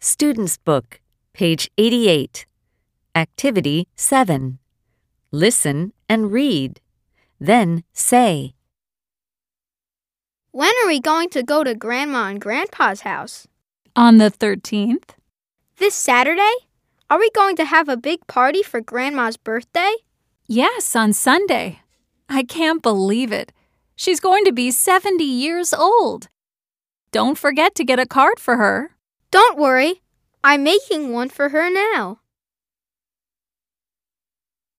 Student's Book, page 88. Activity 7. Listen and read. Then say. When are we going to go to Grandma and Grandpa's house? On the 13th? This Saturday? Are we going to have a big party for Grandma's birthday? Yes, on Sunday. I can't believe it. She's going to be 70 years old. Don't forget to get a card for her. Don't worry. I'm making one for her now.